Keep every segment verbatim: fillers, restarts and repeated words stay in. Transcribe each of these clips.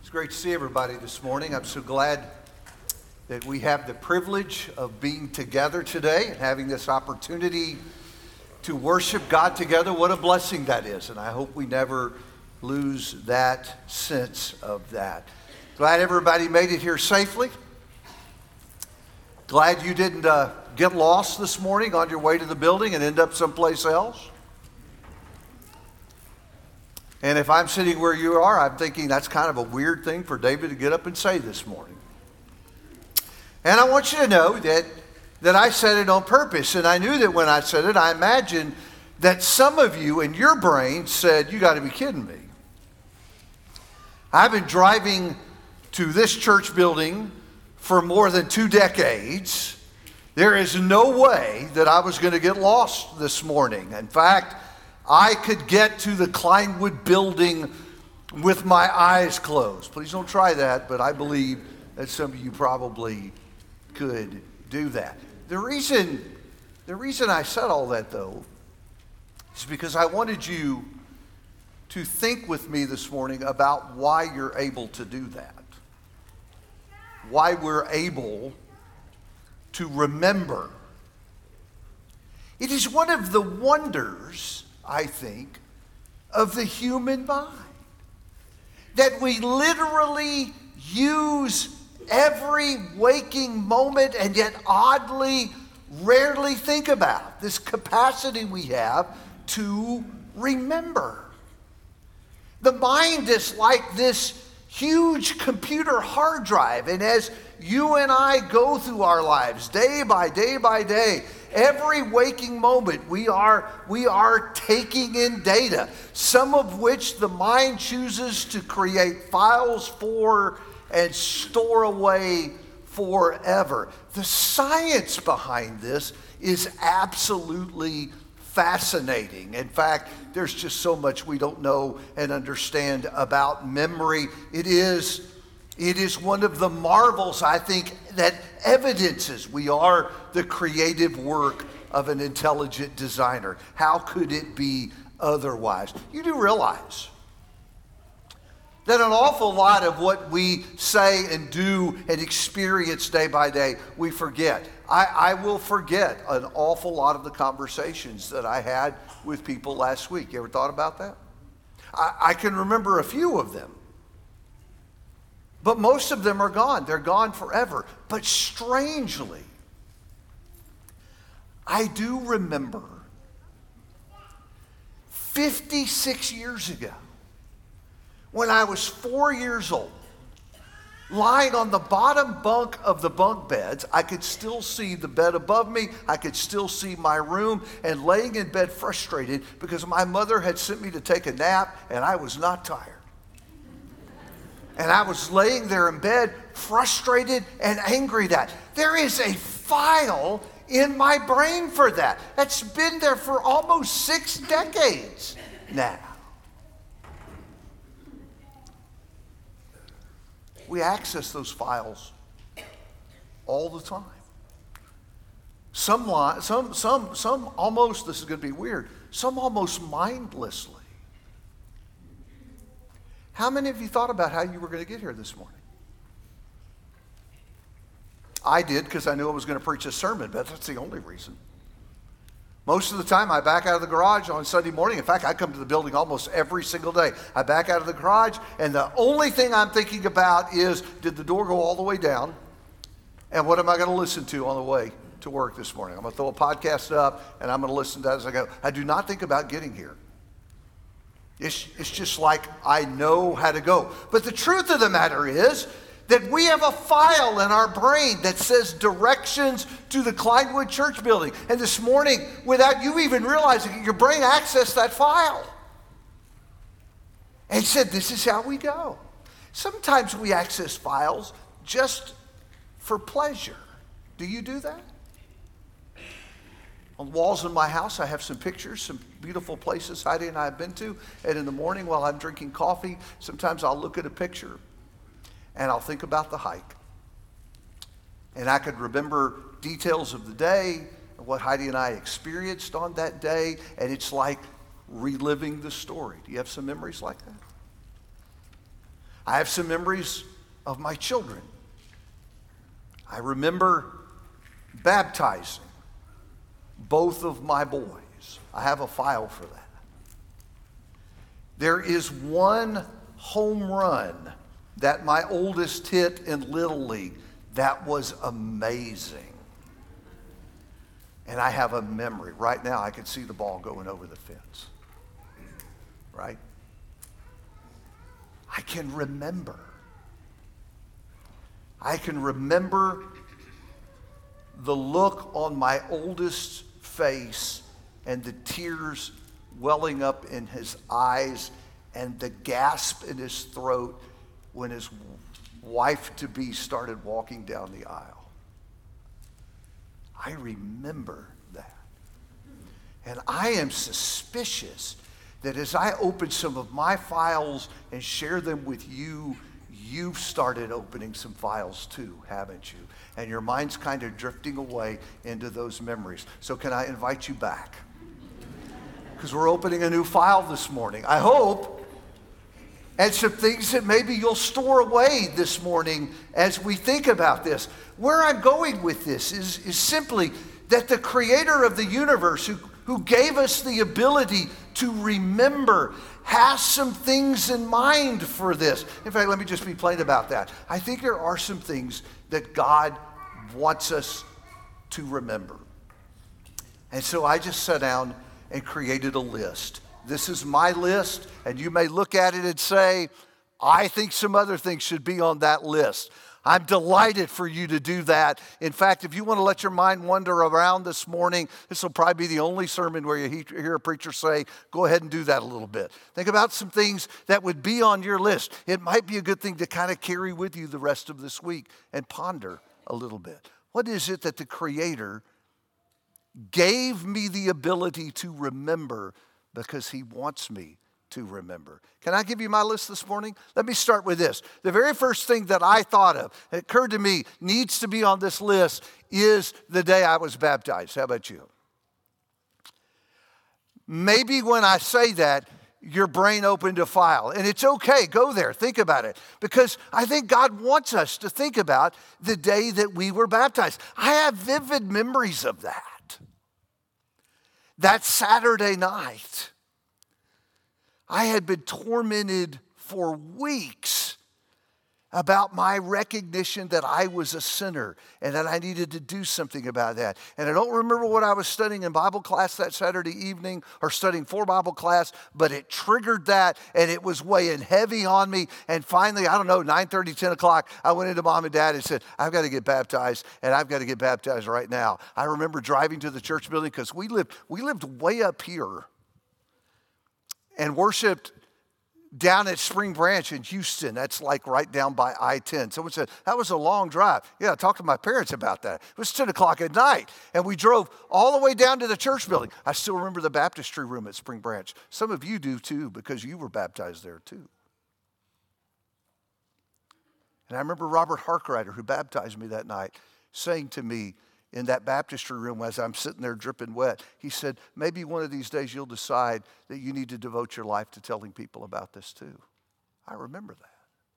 It's great to see everybody this morning. I'm so glad that we have the privilege of being together today and having this opportunity to worship God together. What a blessing that is, and I hope we never lose that sense of that. Glad everybody made it here safely. Glad you didn't uh, get lost this morning on your way to the building and end up someplace else. And if I'm sitting where you are, I'm thinking that's kind of a weird thing for David to get up and say this morning. And I want you to know that, that I said it on purpose. And I knew that when I said it, I imagined that some of you in your brain said, you got to be kidding me. I've been driving to this church building for more than two decades. There is no way that I was going to get lost this morning. In fact, I could get to the Kleinwood building with my eyes closed. Please don't try that, but I believe that some of you probably could do that. The reason, the reason I said all that, though, is because I wanted you to think with me this morning about why you're able to do that. Why we're able to remember. It is one of the wonders, I think, of the human mind, that we literally use every waking moment and yet oddly rarely think about this capacity we have to remember. The mind is like this huge computer hard drive, and as you and I go through our lives day by day by day, every waking moment we are we are taking in data, some of which the mind chooses to create files for and store away forever. The science behind this is absolutely fascinating. In fact, there's just so much we don't know and understand about memory. It is It is one of the marvels, I think, that evidences we are the creative work of an intelligent designer. How could it be otherwise? You do realize that an awful lot of what we say and do and experience day by day, we forget. I, I will forget an awful lot of the conversations that I had with people last week. You ever thought about that? I, I can remember a few of them. But most of them are gone. They're gone forever. But strangely, I do remember fifty-six years ago, when I was four years old, lying on the bottom bunk of the bunk beds. I could still see the bed above me. I could still see my room, and laying in bed frustrated because my mother had sent me to take a nap and I was not tired. And I was laying there in bed, frustrated and angry that there is a file in my brain for that. That's been there for almost six decades now. We access those files all the time. Some, li- some, some, some almost, this is going to be weird, some almost mindlessly. How many of you thought about how you were going to get here this morning? I did, because I knew I was going to preach a sermon, but that's the only reason. Most of the time, I back out of the garage on Sunday morning. In fact, I come to the building almost every single day. I back out of the garage, and the only thing I'm thinking about is, did the door go all the way down? And what am I going to listen to on the way to work this morning? I'm going to throw a podcast up, and I'm going to listen to that as I go. I do not think about getting here. It's, it's just like I know how to go. But the truth of the matter is that we have a file in our brain that says directions to the Kleinwood Church building. And this morning, without you even realizing it, your brain accessed that file and said, this is how we go. Sometimes we access files just for pleasure. Do you do that? On the walls in my house, I have some pictures, some beautiful places Heidi and I have been to. And in the morning while I'm drinking coffee, sometimes I'll look at a picture and I'll think about the hike. And I could remember details of the day, and what Heidi and I experienced on that day, and it's like reliving the story. Do you have some memories like that? I have some memories of my children. I remember baptizing both of my boys. I have a file for that. There is one home run that my oldest hit in Little League that was amazing. And I have a memory. Right now, I can see the ball going over the fence. Right? I can remember. I can remember the look on my oldest's face and the tears welling up in his eyes and the gasp in his throat when his wife-to-be started walking down the aisle. I remember that. And I am suspicious that as I open some of my files and share them with you, you've started opening some files too, haven't you? And your mind's kind of drifting away into those memories. So can I invite you back? Because we're opening a new file this morning, I hope. And some things that maybe you'll store away this morning as we think about this. Where I'm going with this is, is simply that the creator of the universe, who, who gave us the ability to remember, has some things in mind for this. In fact, let me just be plain about that. I think there are some things that God wants us to remember. And so I just sat down and created a list. This is my list, and you may look at it and say, I think some other things should be on that list. I'm delighted for you to do that. In fact, if you want to let your mind wander around this morning, this will probably be the only sermon where you hear a preacher say, go ahead and do that a little bit. Think about some things that would be on your list. It might be a good thing to kind of carry with you the rest of this week and ponder a little bit. What is it that the Creator gave me the ability to remember because he wants me to remember? Can I give you my list this morning? Let me start with this. The very first thing that I thought of, it occurred to me, needs to be on this list is the day I was baptized. How about you? Maybe when I say that, your brain opened a file. And it's okay, go there, think about it. Because I think God wants us to think about the day that we were baptized. I have vivid memories of that. That Saturday night, I had been tormented for weeks about my recognition that I was a sinner and that I needed to do something about that. And I don't remember what I was studying in Bible class that Saturday evening or studying for Bible class, but it triggered that and it was weighing heavy on me. And finally, I don't know, nine thirty, ten o'clock, I went into mom and dad and said, I've got to get baptized and I've got to get baptized right now. I remember driving to the church building because we lived, we lived way up here and worshiped down at Spring Branch in Houston. That's like right down by I ten. Someone said, that was a long drive. Yeah, I talked to my parents about that. It was ten o'clock at night, and we drove all the way down to the church building. I still remember the baptistry room at Spring Branch. Some of you do too, because you were baptized there too. And I remember Robert Harkrider, who baptized me that night, saying to me in that baptistry room as I'm sitting there dripping wet, he said, maybe one of these days you'll decide that you need to devote your life to telling people about this too. I remember that.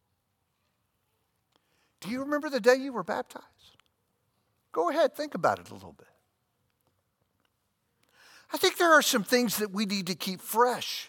Do you remember the day you were baptized? Go ahead, think about it a little bit. I think there are some things that we need to keep fresh.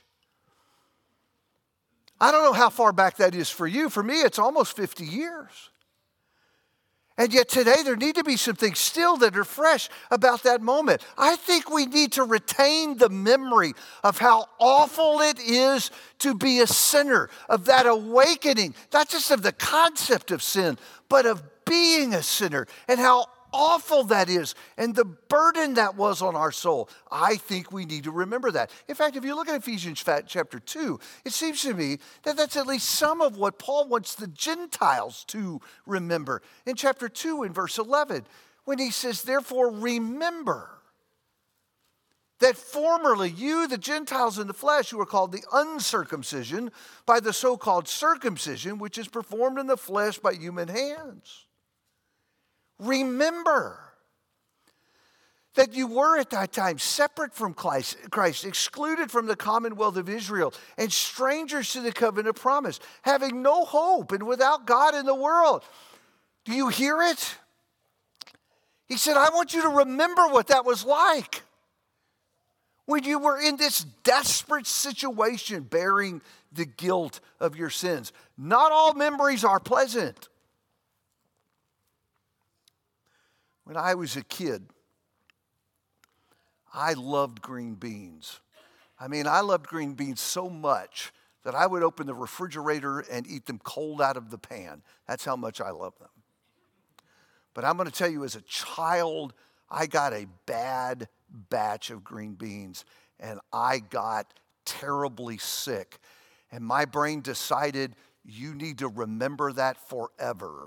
I don't know how far back that is for you. For me, it's almost fifty years. And yet today there need to be some things still that are fresh about that moment. I think we need to retain the memory of how awful it is to be a sinner, of that awakening, not just of the concept of sin, but of being a sinner and how awful that is and the burden that was on our soul. I think we need to remember that. In fact, if you look at Ephesians chapter two, it seems to me that that's at least some of what Paul wants the Gentiles to remember. In chapter two, in verse eleven, when he says, therefore remember that formerly you, the Gentiles in the flesh, who are called the uncircumcision by the so-called circumcision, which is performed in the flesh by human hands. Remember that you were at that time separate from Christ, Christ, excluded from the commonwealth of Israel, and strangers to the covenant of promise, having no hope and without God in the world. Do you hear it? He said, I want you to remember what that was like when you were in this desperate situation bearing the guilt of your sins. Not all memories are pleasant. When I was a kid, I loved green beans. I mean, I loved green beans so much that I would open the refrigerator and eat them cold out of the pan. That's how much I love them. But I'm going to tell you, as a child, I got a bad batch of green beans, and I got terribly sick. And my brain decided, you need to remember that forever.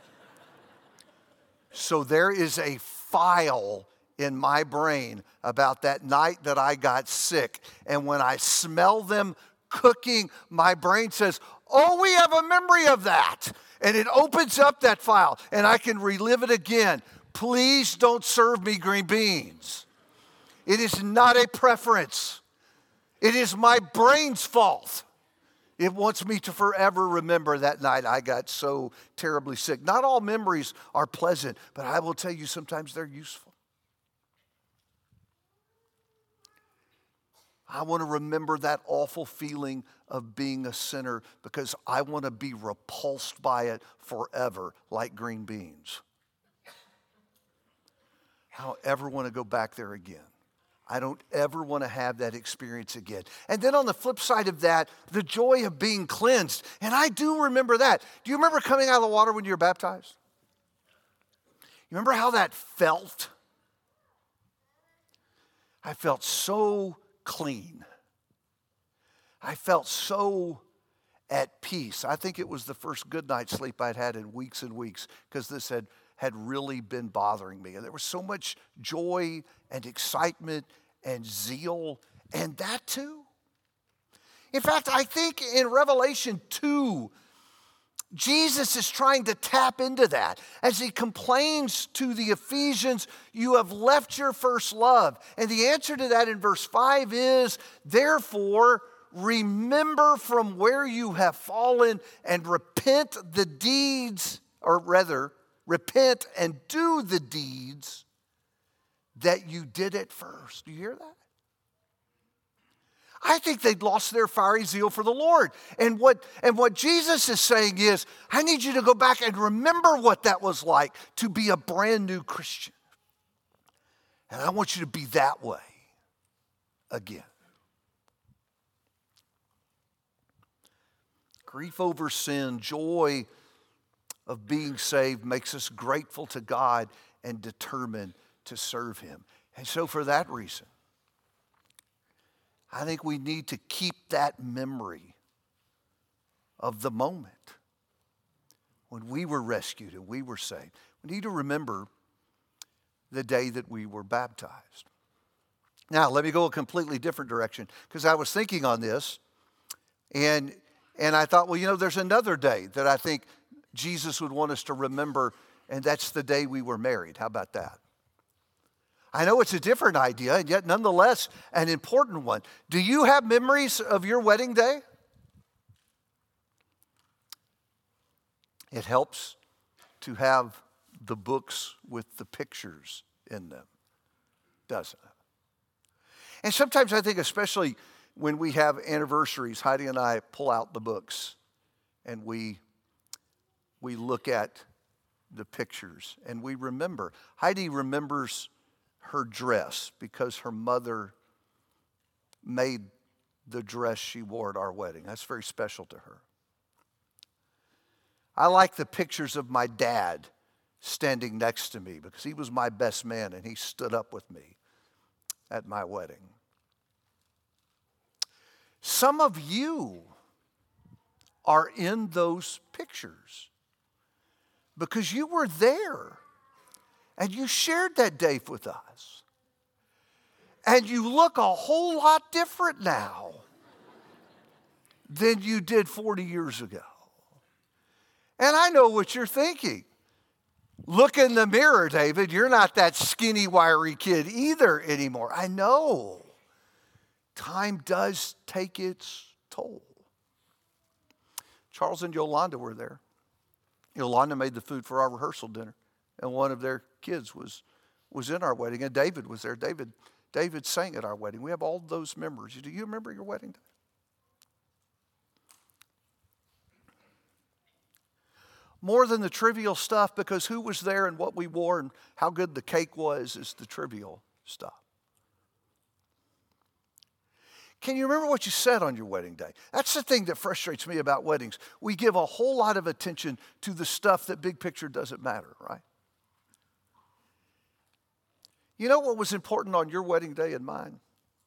So there is a file in my brain about that night that I got sick. And when I smell them cooking, my brain says, oh, we have a memory of that. And it opens up that file and I can relive it again. Please don't serve me green beans. It is not a preference. It is my brain's fault. It wants me to forever remember that night I got so terribly sick. Not all memories are pleasant, but I will tell you sometimes they're useful. I want to remember that awful feeling of being a sinner because I want to be repulsed by it forever, like green beans. I don't ever want to go back there again. I don't ever want to have that experience again. And then on the flip side of that, the joy of being cleansed. And I do remember that. Do you remember coming out of the water when you were baptized? You remember how that felt? I felt so clean. I felt so at peace. I think it was the first good night's sleep I'd had in weeks and weeks because this had, had really been bothering me. And there was so much joy and excitement and zeal, and that too. In fact, I think in Revelation two, Jesus is trying to tap into that as he complains to the Ephesians, you have left your first love. And the answer to that in verse five is, therefore, remember from where you have fallen and repent the deeds, or rather, repent and do the deeds that you did at first. Do you hear that? I think they'd lost their fiery zeal for the Lord. And what, and what Jesus is saying is, I need you to go back and remember what that was like to be a brand new Christian. And I want you to be that way again. Grief over sin, joy of being saved makes us grateful to God and determined to serve him. And so for that reason, I think we need to keep that memory of the moment when we were rescued and we were saved. We need to remember the day that we were baptized. Now, let me go a completely different direction because I was thinking on this and, and I thought, well, you know, there's another day that I think Jesus would want us to remember, and that's the day we were married. How about that? I know it's a different idea, and yet nonetheless an important one. Do you have memories of your wedding day? It helps to have the books with the pictures in them, doesn't it? And sometimes I think, especially when we have anniversaries, Heidi and I pull out the books and we, we look at the pictures and we remember. Heidi remembers her dress because her mother made the dress she wore at our wedding. That's very special to her. I like the pictures of my dad standing next to me because he was my best man and he stood up with me at my wedding. Some of you are in those pictures because you were there. And you shared that day with us. And you look a whole lot different now than you did forty years ago. And I know what you're thinking. Look in the mirror, David. You're not that skinny, wiry kid either anymore. I know. Time does take its toll. Charles and Yolanda were there. Yolanda made the food for our rehearsal dinner, and one of their kids was, was in our wedding, and David was there. David, David sang at our wedding. We have all those memories. Do you remember your wedding day? More than the trivial stuff, because who was there and what we wore and how good the cake was is the trivial stuff. Can you remember what you said on your wedding day? That's the thing that frustrates me about weddings. We give a whole lot of attention to the stuff that big picture doesn't matter, right? You know what was important on your wedding day and mine?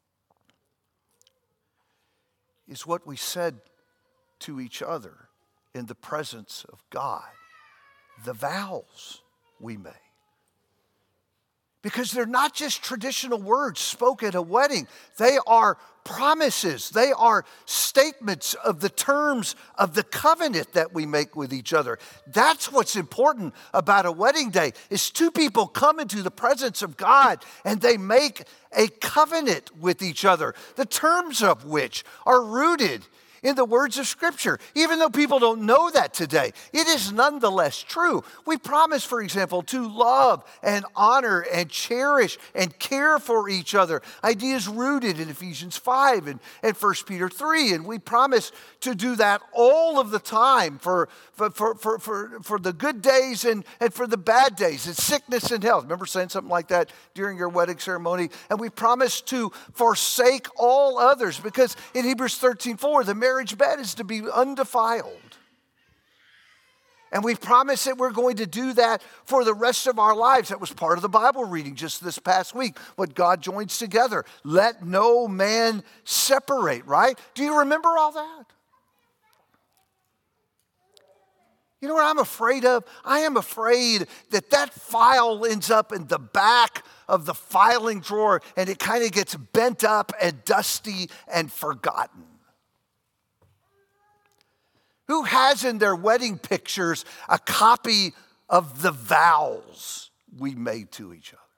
Is what we said to each other in the presence of God. The vows we made. Because they're not just traditional words spoken at a wedding. They are promises. They are statements of the terms of the covenant that we make with each other. That's what's important about a wedding day, is two people come into the presence of God and they make a covenant with each other, the terms of which are rooted in the words of Scripture. Even though people don't know that today, it is nonetheless true. We promise, for example, to love and honor and cherish and care for each other. Ideas rooted in Ephesians five and, and First Peter three. And we promise to do that all of the time for, for, for, for, for, for the good days and, and for the bad days, and sickness and health. Remember saying something like that during your wedding ceremony? And we promise to forsake all others, because in Hebrews thirteen four, the marriage bed is to be undefiled. And we promise that we're going to do that for the rest of our lives. That was part of the Bible reading just this past week. What God joins together, let no man separate, right? Do you remember all that? You know what I'm afraid of? I am afraid that that file ends up in the back of the filing drawer and it kind of gets bent up and dusty and forgotten. Who has in their wedding pictures a copy of the vows we made to each other?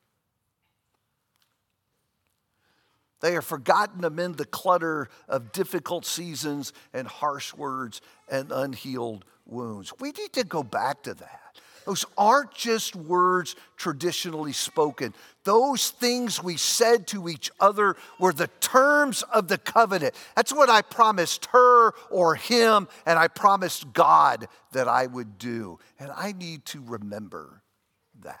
They are forgotten amid the clutter of difficult seasons and harsh words and unhealed wounds. We need to go back to that. Those aren't just words traditionally spoken. Those things we said to each other were the terms of the covenant. That's what I promised her or him, and I promised God that I would do. And I need to remember that.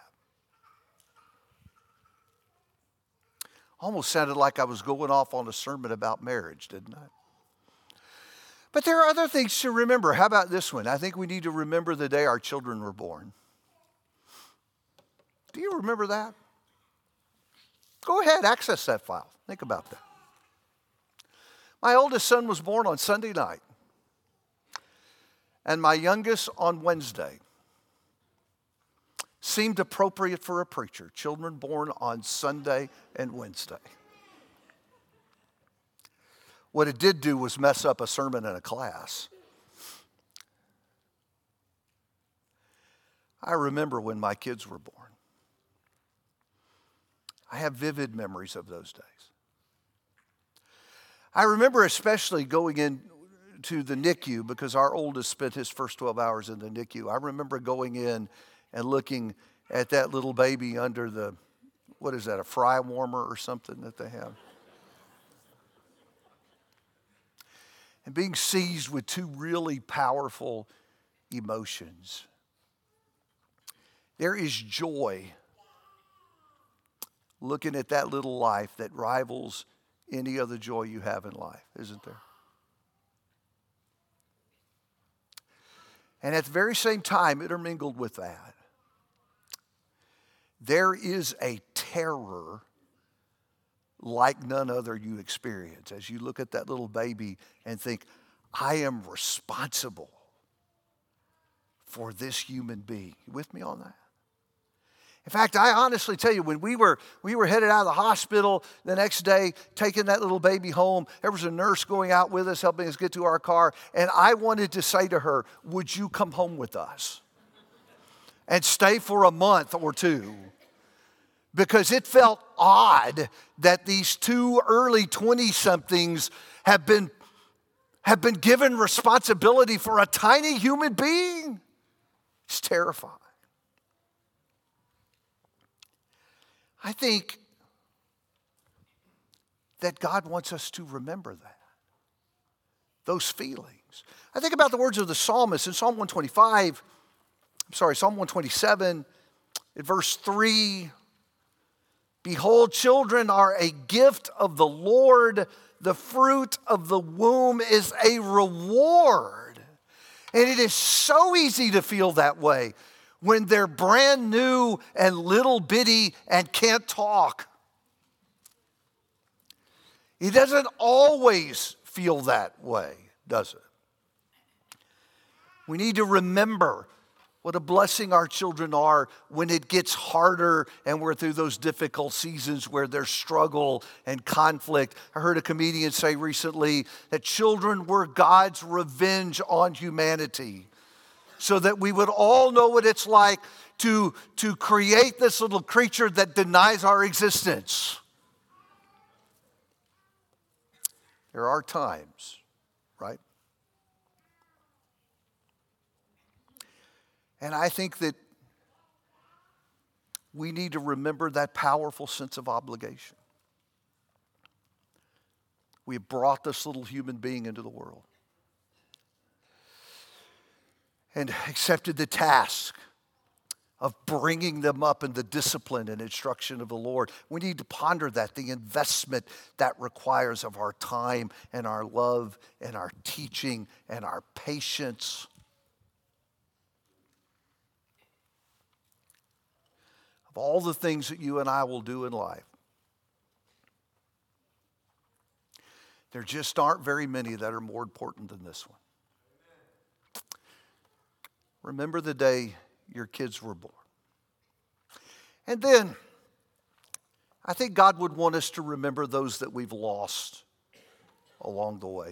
Almost sounded like I was going off on a sermon about marriage, didn't I? But there are other things to remember. How about this one? I think we need to remember the day our children were born. Do you remember that? Go ahead, access that file. Think about that. My oldest son was born on Sunday night, and my youngest on Wednesday. Seemed appropriate for a preacher. Children born on Sunday and Wednesday. What it did do was mess up a sermon in a class. I remember when my kids were born. I have vivid memories of those days. I remember especially going into the N I C U, because our oldest spent his first twelve hours in the N I C U. I remember going in and looking at that little baby under the, what is that, a fry warmer or something that they have? And being seized with two really powerful emotions. There is joy looking at that little life that rivals any other joy you have in life, isn't there? And at the very same time, intermingled with that, there is a terror like none other you experience as you look at that little baby and think, I am responsible for this human being. You with me on that? In fact, I honestly tell you, when we were we were headed out of the hospital the next day, taking that little baby home, there was a nurse going out with us, helping us get to our car, and I wanted to say to her, would you come home with us? and stay for a month or two, because it felt odd that these two early twenty-somethings have been, have been given responsibility for a tiny human being. It's terrifying. I think that God wants us to remember that, those feelings. I think about the words of the psalmist in Psalm one twenty-five, I'm sorry, Psalm one twenty-seven, in verse three. Behold, children are a gift of the Lord. The fruit of the womb is a reward. And it is so easy to feel that way when they're brand new and little bitty and can't talk. It doesn't always feel that way, does it? We need to remember what a blessing our children are when it gets harder and we're through those difficult seasons where there's struggle and conflict. I heard a comedian say recently that children were God's revenge on humanity, so that we would all know what it's like to, to create this little creature that denies our existence. There are times, right? And I think that we need to remember that powerful sense of obligation. We have brought this little human being into the world and accepted the task of bringing them up in the discipline and instruction of the Lord. We need to ponder that, the investment that requires of our time and our love and our teaching and our patience. Of all the things that you and I will do in life, there just aren't very many that are more important than this one. Remember the day your kids were born. And then, I think God would want us to remember those that we've lost along the way.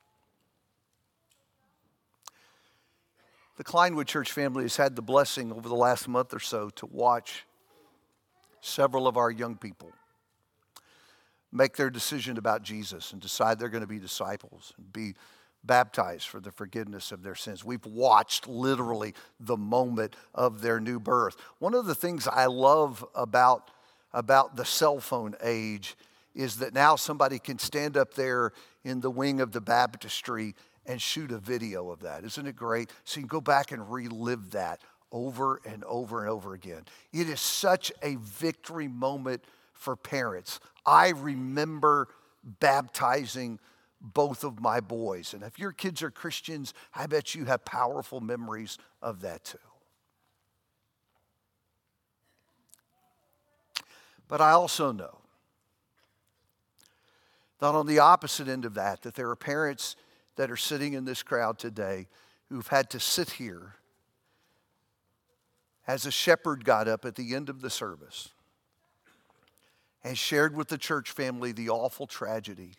The Kleinwood Church family has had the blessing over the last month or so to watch several of our young people make their decision about Jesus and decide they're going to be disciples and be baptized for the forgiveness of their sins. We've watched literally the moment of their new birth. One of the things I love about, about the cell phone age is that now somebody can stand up there in the wing of the baptistry and shoot a video of that. Isn't it great? So you can go back and relive that over and over and over again. It is such a victory moment for parents. I remember baptizing both of my boys. And if your kids are Christians, I bet you have powerful memories of that too. But I also know that on the opposite end of that, that there are parents that are sitting in this crowd today who've had to sit here as a shepherd got up at the end of the service and shared with the church family the awful tragedy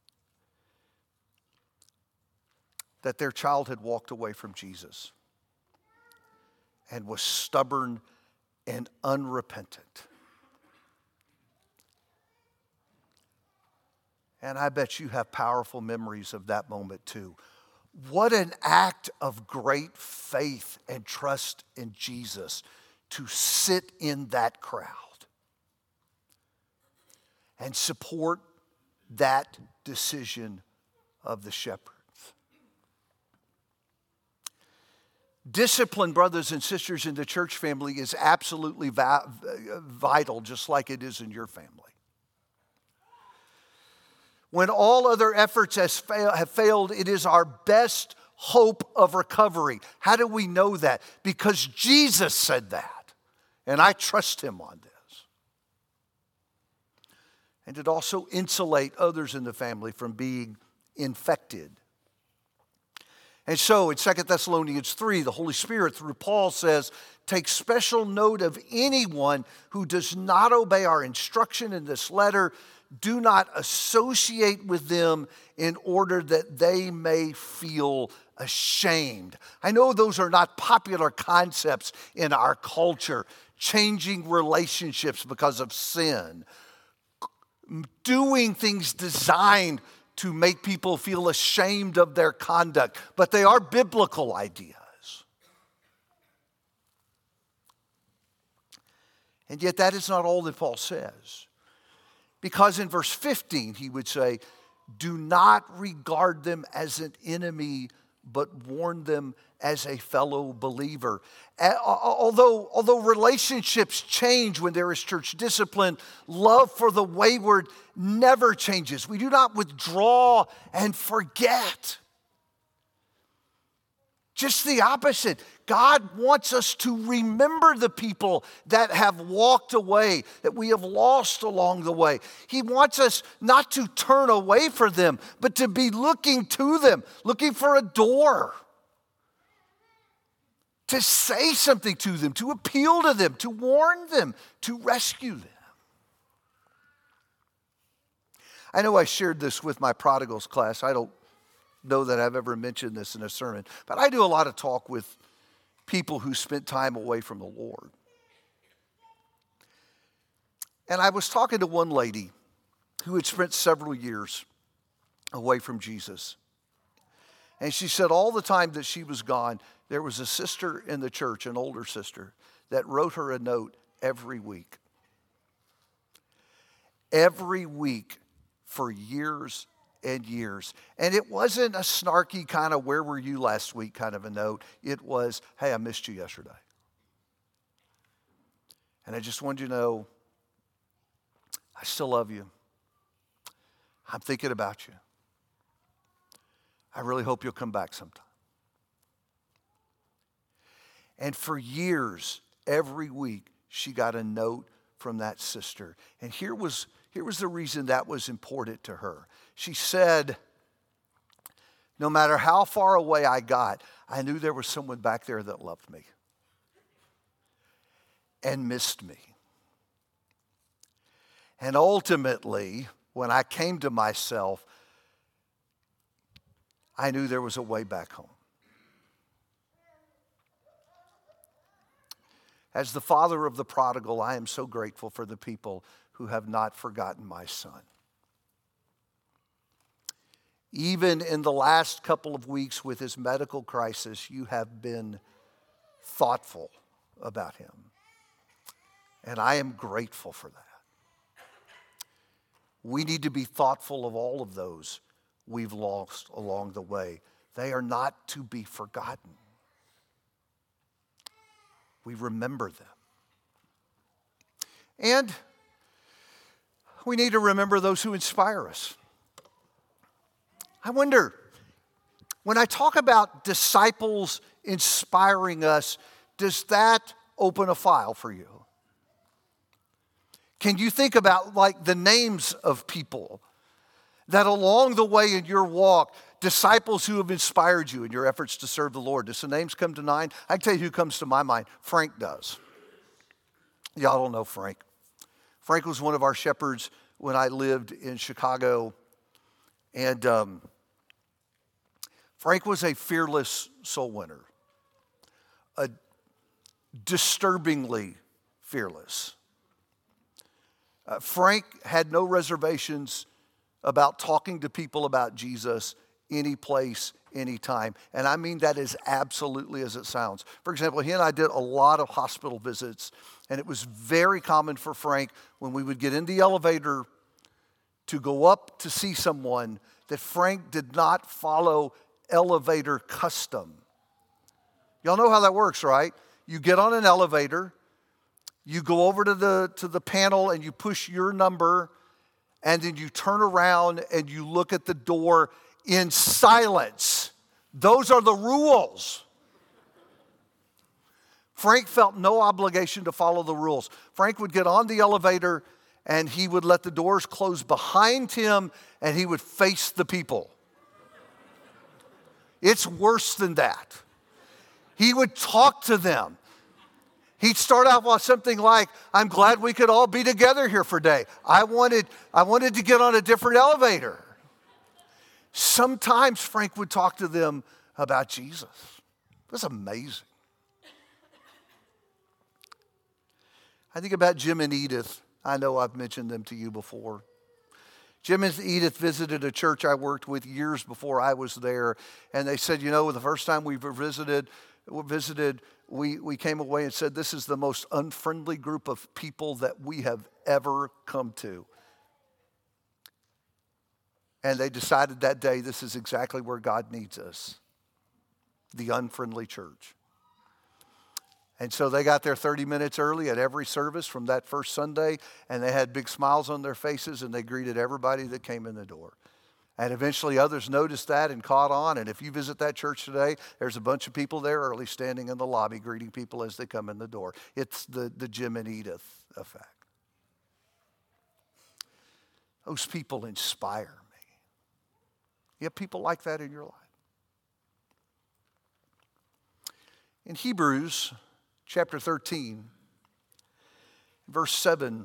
that their child had walked away from Jesus and was stubborn and unrepentant. And I bet you have powerful memories of that moment too. What an act of great faith and trust in Jesus to sit in that crowd and support that decision of the shepherds. Discipline, brothers and sisters, in the church family is absolutely va- vital, just like it is in your family. When all other efforts has fail, have failed, it is our best hope of recovery. How do we know that? Because Jesus said that, and I trust him on this. And it also insulate others in the family from being infected. And so in Second Thessalonians three, the Holy Spirit through Paul says, take special note of anyone who does not obey our instruction in this letter. do not associate with them in order that they may feel ashamed. I know those are not popular concepts in our culture, changing relationships because of sin, doing things designed to make people feel ashamed of their conduct, but they are biblical ideas. And yet that is not all that Paul says. Because in verse fifteen, he would say, do not regard them as an enemy, but warn them as a fellow believer. Although, although relationships change when there is church discipline, love for the wayward never changes. We do not withdraw and forget. Just the opposite. God wants us to remember the people that have walked away, that we have lost along the way. He wants us not to turn away from them, but to be looking to them, looking for a door, to say something to them, to appeal to them, to warn them, to rescue them. I know I shared this with my prodigals class. I don't know that I've ever mentioned this in a sermon, but I do a lot of talk with people who spent time away from the Lord. And I was talking to one lady who had spent several years away from Jesus. And she said all the time that she was gone, there was a sister in the church, an older sister, that wrote her a note every week. Every week for years and years. And it wasn't a snarky kind of, where were you last week kind of a note. It was, hey, I missed you yesterday. And I just wanted you to know, I still love you. I'm thinking about you. I really hope you'll come back sometime. And for years, every week, she got a note from that sister. And here was, here was the reason that was important to her. She said, no matter how far away I got, I knew there was someone back there that loved me and missed me. And ultimately, when I came to myself, I knew there was a way back home. As the father of the prodigal, I am so grateful for the people who have not forgotten my son. Even in the last couple of weeks with his medical crisis, you have been thoughtful about him. And I am grateful for that. We need to be thoughtful of all of those we've lost along the way. They are not to be forgotten. We remember them. And we need to remember those who inspire us. I wonder, when I talk about disciples inspiring us, does that open a file for you? Can you think about like the names of people that along the way in your walk, disciples who have inspired you in your efforts to serve the Lord? Does the names come to mind? I can tell you who comes to my mind. Frank does. Y'all don't know Frank. Frank was one of our shepherds when I lived in Chicago. And um, Frank was a fearless soul winner, a disturbingly fearless. Uh, Frank had no reservations about talking to people about Jesus any place, any time. And I mean that as absolutely as it sounds. For example, he and I did a lot of hospital visits, and it was very common for Frank when we would get in the elevator to go up to see someone that Frank did not follow elevator custom. Y'all know how that works, right? You get on an elevator, you go over to the, to the panel and you push your number, and then you turn around and you look at the door in silence. Those are the rules. Frank felt no obligation to follow the rules. Frank would get on the elevator and he would let the doors close behind him and he would face the people. It's worse than that. He would talk to them. He'd start out with something like, I'm glad we could all be together here for a day. I wanted, I wanted to get on a different elevator. Sometimes Frank would talk to them about Jesus. It was amazing. I think about Jim and Edith. I know I've mentioned them to you before. Jim and Edith visited a church I worked with years before I was there. And they said, you know, the first time we visited, visited we, we came away and said, this is the most unfriendly group of people that we have ever come to. And they decided that day, this is exactly where God needs us. The unfriendly church. And so they got there thirty minutes early at every service from that first Sunday, and they had big smiles on their faces, and they greeted everybody that came in the door. And eventually others noticed that and caught on, and if you visit that church today, there's a bunch of people there early standing in the lobby greeting people as they come in the door. It's the, the Jim and Edith effect. Those people inspire me. You have people like that in your life? In Hebrews chapter thirteen, verse seven,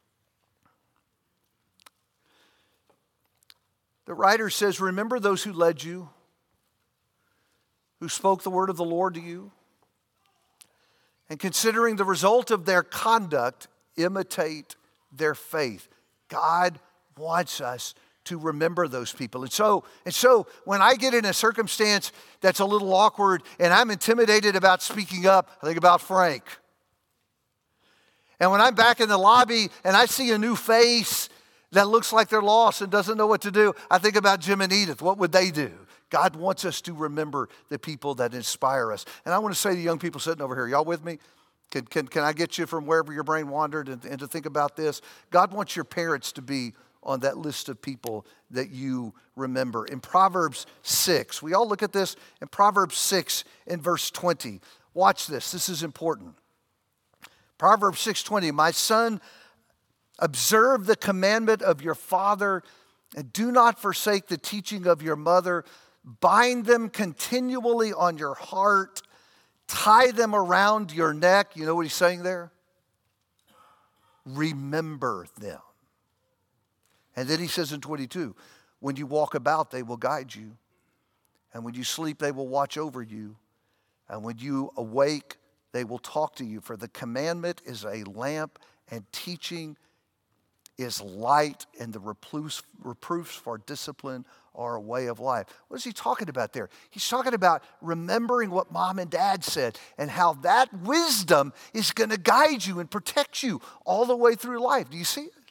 the writer says, remember those who led you, who spoke the word of the Lord to you, and considering the result of their conduct, imitate their faith. God wants us to remember those people. And so, and so when I get in a circumstance that's a little awkward and I'm intimidated about speaking up, I think about Frank. And when I'm back in the lobby and I see a new face that looks like they're lost and doesn't know what to do, I think about Jim and Edith. What would they do? God wants us to remember the people that inspire us. And I want to say to young people sitting over here, y'all with me? Can, can, can I get you from wherever your brain wandered and, and to think about this? God wants your parents to be on that list of people that you remember. In Proverbs six, we all look at this in Proverbs six in verse twenty. Watch this, this is important. Proverbs six twenty, my son, observe the commandment of your father and do not forsake the teaching of your mother. Bind them continually on your heart. Tie them around your neck. You know what he's saying there? Remember them. And then he says in twenty-two, when you walk about, they will guide you. And when you sleep, they will watch over you. And when you awake, they will talk to you. For the commandment is a lamp, and teaching is light, and the reproofs, reproofs for discipline are a way of life. What is he talking about there? He's talking about remembering what mom and dad said and how that wisdom is going to guide you and protect you all the way through life. Do you see it?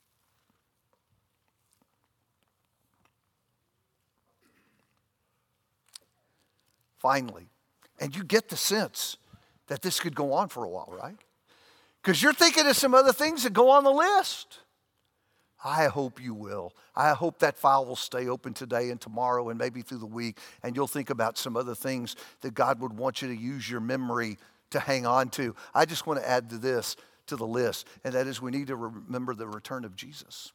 Finally, and you get the sense that this could go on for a while, right? Because you're thinking of some other things that go on the list. I hope you will. I hope that file will stay open today and tomorrow and maybe through the week, and you'll think about some other things that God would want you to use your memory to hang on to. I just want to add to this, to the list, and that is we need to remember the return of Jesus.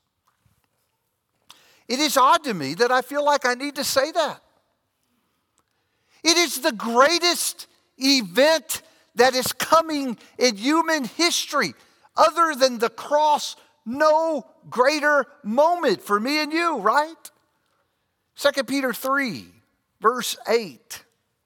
It is odd to me that I feel like I need to say that. It is the greatest event that is coming in human history. Other than the cross, no greater moment for me and you, right? Second Peter three, verse eight.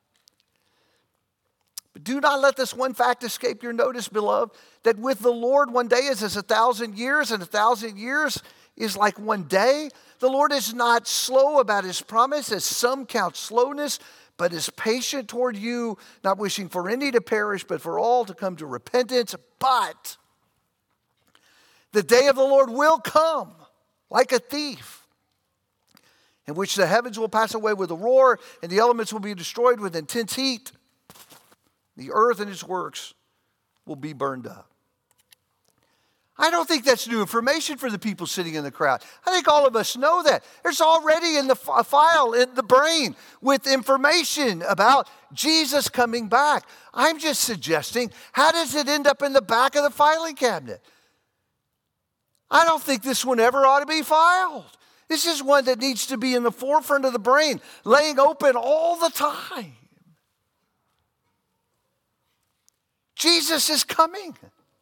But do not let this one fact escape your notice, beloved, that with the Lord one day is as a thousand years, and a thousand years is like one day. The Lord is not slow about his promise, as some count slowness, but is patient toward you, not wishing for any to perish, but for all to come to repentance. But the day of the Lord will come like a thief, in which the heavens will pass away with a roar, and the elements will be destroyed with intense heat. The earth and its works will be burned up. I don't think that's new information for the people sitting in the crowd. I think all of us know that. There's already in the file in the brain with information about Jesus coming back. I'm just suggesting, how does it end up in the back of the filing cabinet? I don't think this one ever ought to be filed. This is one that needs to be in the forefront of the brain, laying open all the time. Jesus is coming.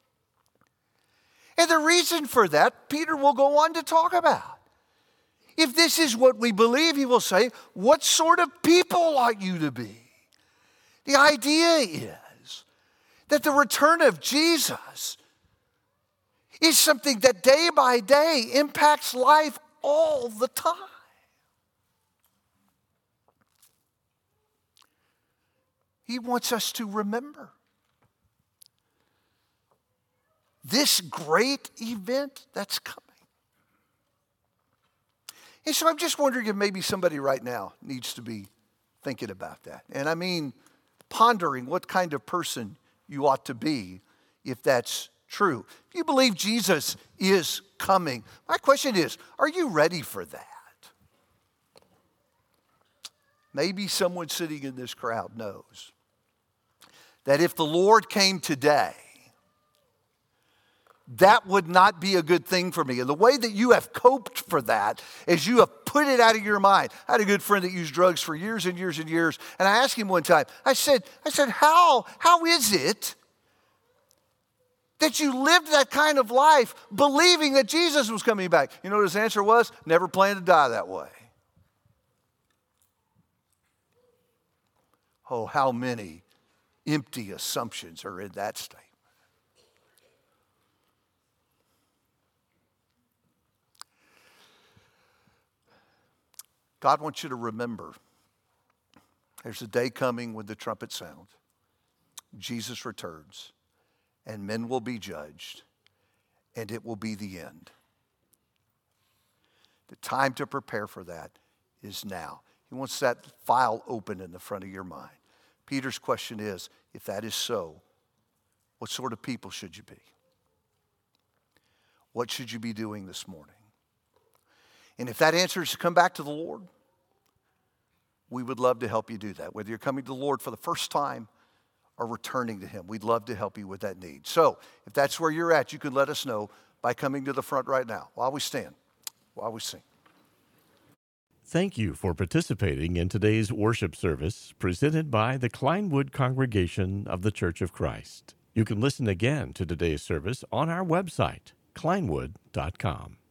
And the reason for that, Peter will go on to talk about. If this is what we believe, he will say, what sort of people ought you to be? The idea is that the return of Jesus is something that day by day impacts life all the time. He wants us to remember this great event that's coming. And so I'm just wondering if maybe somebody right now needs to be thinking about that. And I mean, pondering what kind of person you ought to be if that's true. If you believe Jesus is coming, my question is, are you ready for that? Maybe someone sitting in this crowd knows that if the Lord came today, that would not be a good thing for me. And the way that you have coped for that is you have put it out of your mind. I had a good friend that used drugs for years and years and years. And I asked him one time, I said, I said, how, how is it that you lived that kind of life believing that Jesus was coming back? You know what his answer was? Never planned to die that way. Oh, how many empty assumptions are in that statement. God wants you to remember there's a day coming when the trumpet sounds, Jesus returns, and men will be judged, and it will be the end. The time to prepare for that is now. He wants that file open in the front of your mind. Peter's question is, if that is so, what sort of people should you be? What should you be doing this morning? And if that answer is to come back to the Lord, we would love to help you do that. Whether you're coming to the Lord for the first time or returning to Him, we'd love to help you with that need. So if that's where you're at, you can let us know by coming to the front right now while we stand, while we sing. Thank you for participating in today's worship service presented by the Kleinwood Congregation of the Church of Christ. You can listen again to today's service on our website, kleinwood dot com.